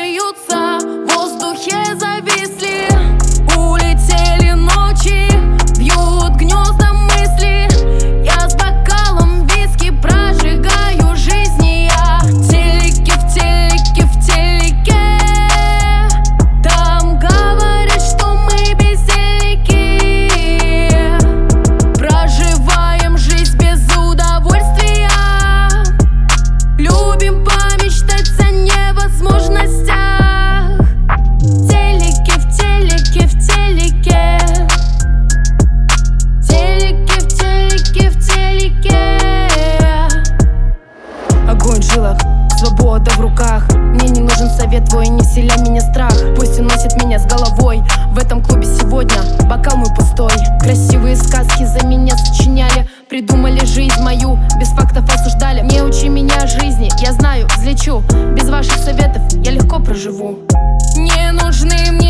смеются, в воздухе зависли. Улетели ночи, бьют гнезда мысли. Я с бокалом виски прожигаю жизни я. Телеки в телеке, в телеке. Там говорят, что мы безделики. Проживаем жизнь без удовольствия. Любим помечтать о невозможностях. Телеки в телеке, в телеке. Телеки в телеке, в телеке. Огонь в жилах, свобода в руках. Мне не нужен совет твой, не вселяй меня страх. Пусть уносит меня с головой. В этом клубе сегодня бокал мой пустой. Красивые сказки за меня сочиняли. Придумали жизнь мою, без фактов осуждали. Не учи меня жизни, я знаю, взлечу. Без ваших советов я легко проживу. Не нужны мне